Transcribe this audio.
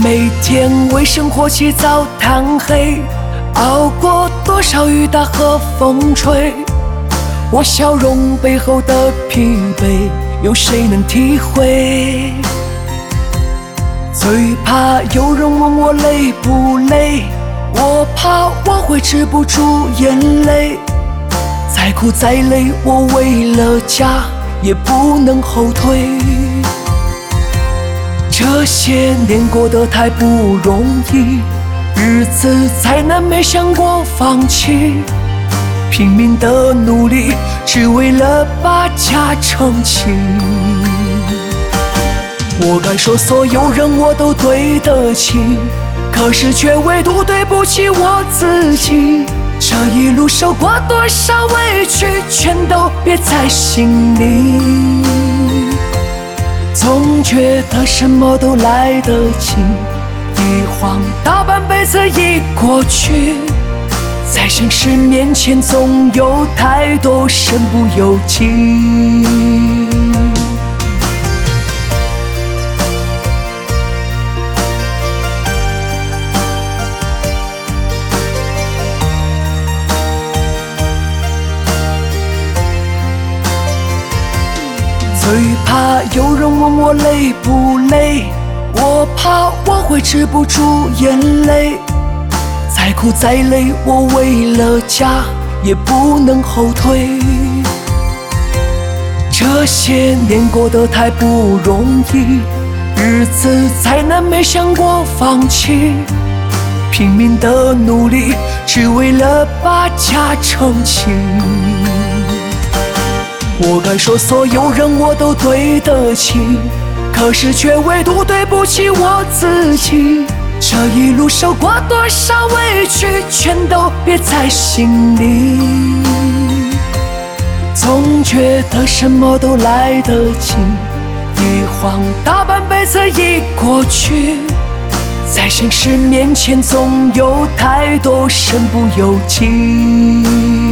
每天为生活起早贪黑，熬过多少雨打和风吹。我笑容背后的疲惫，有谁能体会？最怕有人问我累不累，我怕我会止不住眼泪。再苦再累，我为了家也不能后退。这些年过得太不容易，日子再难没想过放弃，拼命的努力，只为了把家撑起。我该说所有人我都对得起，可是却唯独对不起我自己。这一路受过多少委屈，全都憋在心里。总觉得什么都来得及，一晃大半辈子已过去，在现实面前总有太多身不由己。最怕有人问我累不累，我怕我会止不住眼泪。再苦再累，我为了家也不能后退。这些年过得太不容易，日子再难没想过放弃，拼命的努力，只为了把家撑起。我该说所有人我都对得起，可是却唯独对不起我自己。这一路受过多少委屈，全都憋在心里。总觉得什么都来得及，一晃大半辈子已过去，在现实面前总有太多身不由己。